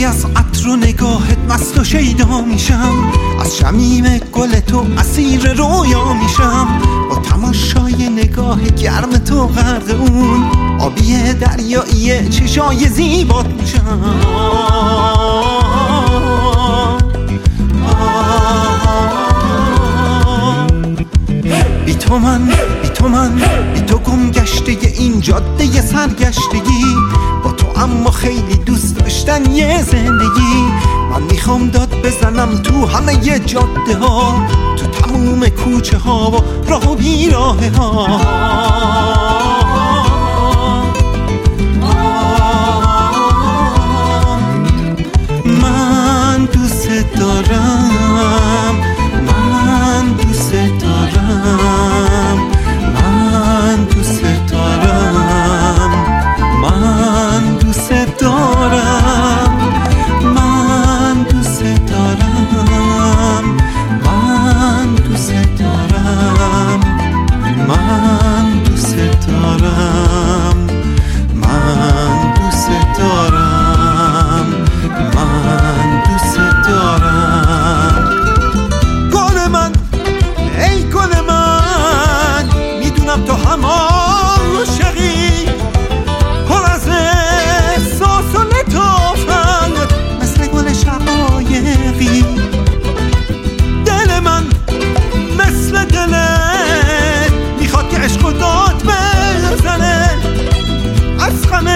وقتی از عطر و نگاهت مست و شیدا میشم، از شمیم گل تو اسیر رویا میشم، با تماشای نگاه گرم تو غرق اون آبی دریایی چشای زیبات میشم. بی تو گم گشته این جاده سرگشتگی، با تو اما خیلی دوست داشتن یه زندگی. من میخوام داد بزنم تو همه ی جاده ها، تو تموم کوچه ها و راه و بیراه ها. من دوست دارم، من دوست دارم، من دوست دارم، من دوست دارم، من دوست دارم، من دوست دارم، من دوست دارم، من دوست دارم، من دوست دارم. گل من، ای گل من، میدونم تو هم عاشقی، پر از احساس و لطافت مثل گل شقایقی. دل من مثل دلت میخواد که عشق و داد بزنه، از غم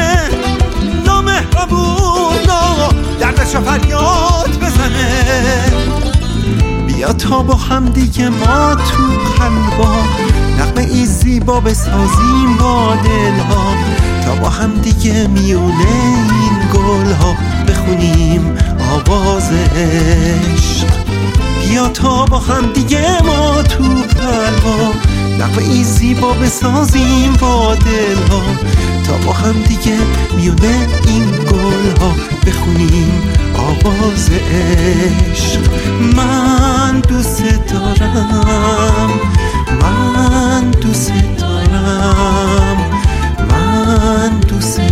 نامهربونا دردش فریاد بزنه. بیا تا با هم دیگه ما تو قلبا نغمه ای زیبا بسازیم با دلها، تا با هم دیگه میونه این گلها بخونیم آواز عشق. بیا تا با هم دیگه ما تو قلبا نغمه ای زیبا بسازیم با دلها، تا با هم دیگه میونه این گلها بخونیم آواز عشق. من دوست دارم، من دوست دارم، من دوست